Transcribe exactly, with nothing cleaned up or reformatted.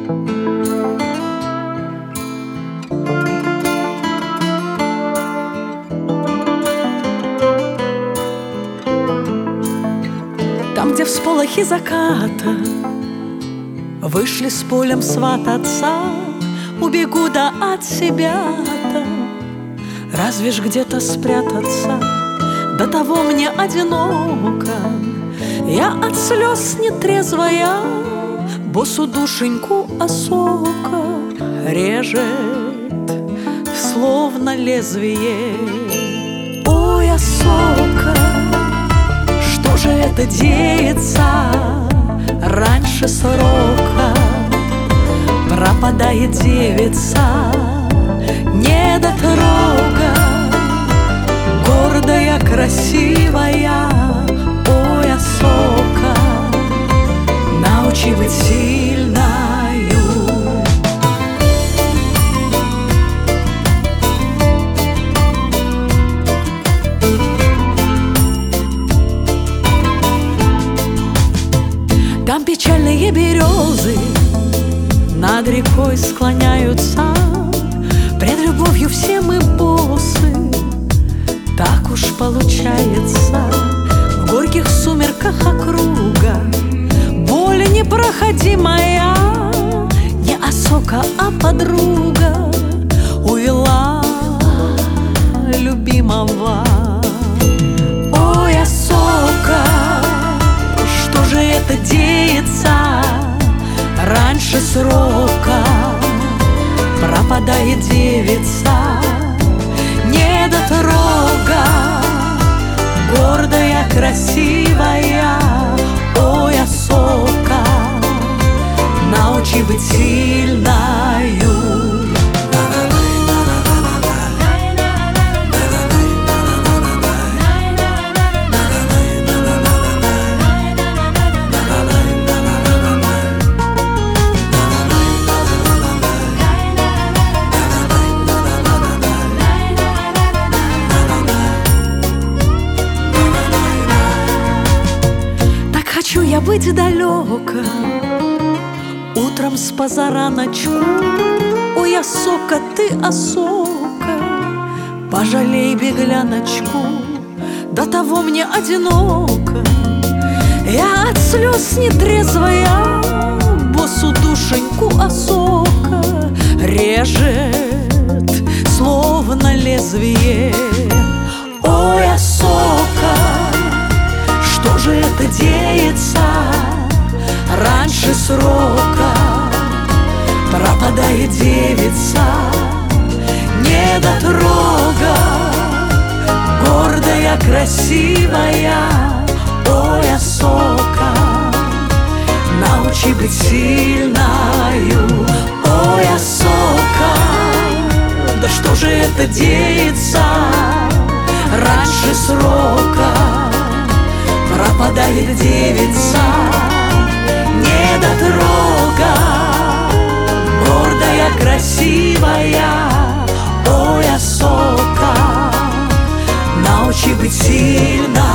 Там, где всполохи заката вышли с полем свататься, убегу да от себя-то, разве ж где-то спрятаться? До того мне одиноко, я от слез нетрезвая босу душеньку осока режет, словно лезвие. Ой, осока, что же это деется? Раньше срока пропадает девица, недотрога, гордая, красивая. Ой, осока, научи быть сильною. Там печальные березы над рекой склоняются, пред любовью все мы босы. Так уж получается, в горьких сумерках округа боль непроходимая, не осока, а подруга увела любимого. Ой, осока, что же это деется? Раньше срока пропадает девица, недотрога, гордая, красивая. Ой, осока, научи быть сильною. Хочу я быть далеко утром с позараночку. Ой, осока, ты осока, пожалей бегляночку. До того мне одиноко, я от слез нетрезвая босу душеньку осока режет, словно лезвие. Ой, осока, что же это деется? Раньше срока пропадает девица, недотрога, гордая, красивая. Ой, осока, научи быть сильною. Ой, осока, да что же это деется? Раньше срока пропадает девица, недотрога, гордая, красивая. Ой, осока, научи быть сильной.